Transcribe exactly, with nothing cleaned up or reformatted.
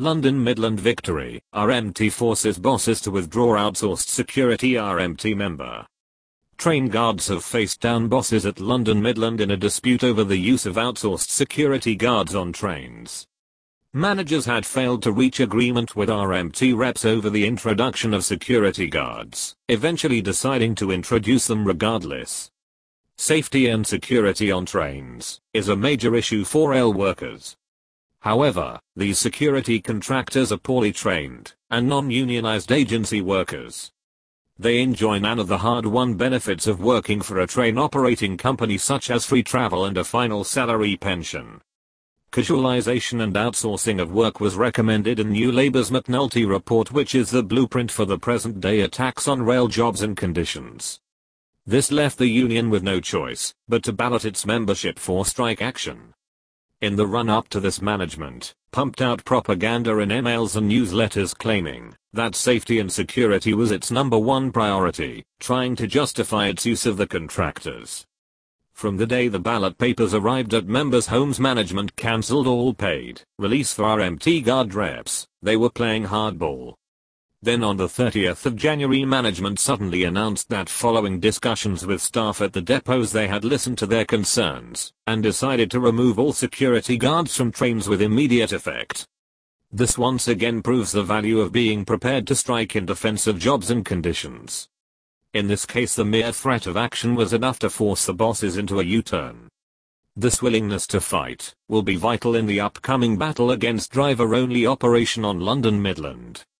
London Midland Victory, R M T forces bosses to withdraw outsourced security R M T member. Train guards have faced down bosses at London Midland in a dispute over the use of outsourced security guards on trains. Managers had failed to reach agreement with R M T reps over the introduction of security guards, eventually deciding to introduce them regardless. Safety and security on trains is a major issue for rail workers. However, these security contractors are poorly trained and non-unionized agency workers. They enjoy none of the hard-won benefits of working for a train operating company, such as free travel and a final salary pension. Casualization and outsourcing of work was recommended in New Labour's McNulty report, which is the blueprint for the present-day attacks on rail jobs and conditions. This left the union with no choice but to ballot its membership for strike action. In the run-up to this, management pumped out propaganda in emails and newsletters claiming that safety and security was its number one priority, trying to justify its use of the contractors. From the day the ballot papers arrived at members' homes, management cancelled all paid release for R M T guard reps. They were playing hardball. Then on the thirtieth of January, management suddenly announced that following discussions with staff at the depots, they had listened to their concerns and decided to remove all security guards from trains with immediate effect. This once again proves the value of being prepared to strike in defense of jobs and conditions. In this case, the mere threat of action was enough to force the bosses into a U-turn. This willingness to fight will be vital in the upcoming battle against driver-only operation on London Midland.